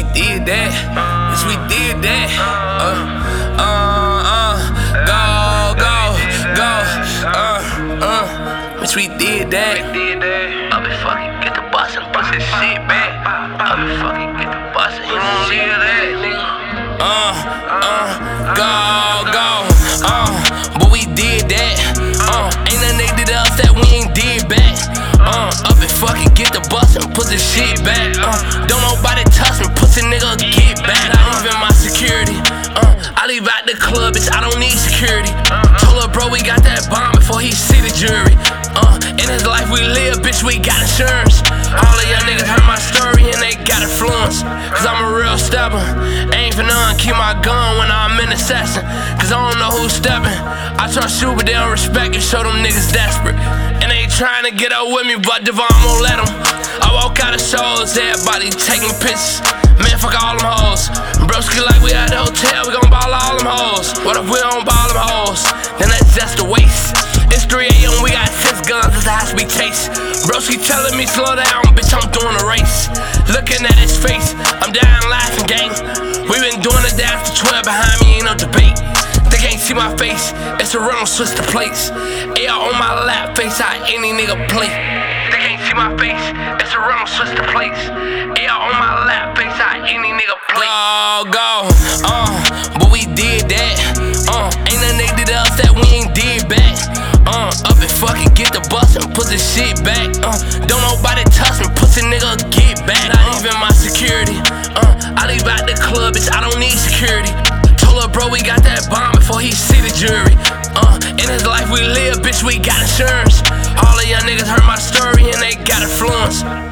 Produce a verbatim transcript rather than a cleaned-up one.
we did that. Yes, we did that. Uh, uh, uh, go, go, go. Uh, uh. Yes, we did that. I'll be fucking get the bus and bust this shit back. I'll be fucking get the bus and hit the shit that, nigga. Uh, uh, go, go. Uh, but we did that. Uh, ain't nothing they did to us that we ain't did back. Uh, up and fucking get the bus and put this shit back. Uh, don't nobody touch me, pussy nigga, get back. I ain't even my security. Uh, I leave out the club, bitch, I don't need security. Told her, bro, we got that bomb before he see the jury. Uh, in his life we live, bitch, we got insurance. All of y'all niggas heard my story and they got influence. Cause I'm a real stepper. Ain't for none, keep my gun when I'm in assassin. Cause I don't know who's stepping. I trust you, but they don't respect you, show them niggas desperate. And they ain't trying to get up with me, but Devon won't let them. I walk out of shows, everybody taking pictures. Man, fuck all them hoes. Broski like we at the hotel, we gon' ball all them hoes. What if we don't ball them hoes? Then that's just a waste. It's three A M, we got six guns, it's a high-speed chase. Broski telling me slow down, bitch, I'm doing a race. Looking at his face, I'm down laughing, gang. We been doing the dance to twelve, behind me ain't no debate. They can't see my face, it's a rental, switch the plates. A R on my lap, face how any nigga play. They can't see my face, it's a rental, switch the plates. A R on my lap, face how any nigga play. Go, go, uh, but we did that. Uh, ain't nothing they did to us that we ain't did back. Uh, up and fucking get the bus and put this shit back. Uh, don't nobody touch me, pussy nigga, get back. Not even my security. Uh, I leave out the club, bitch, I don't need security. Told her, bro, we got that bomb before he see the jury. Uh, in his life we live, bitch, we got insurance. All of y'all niggas heard my story and they got influence.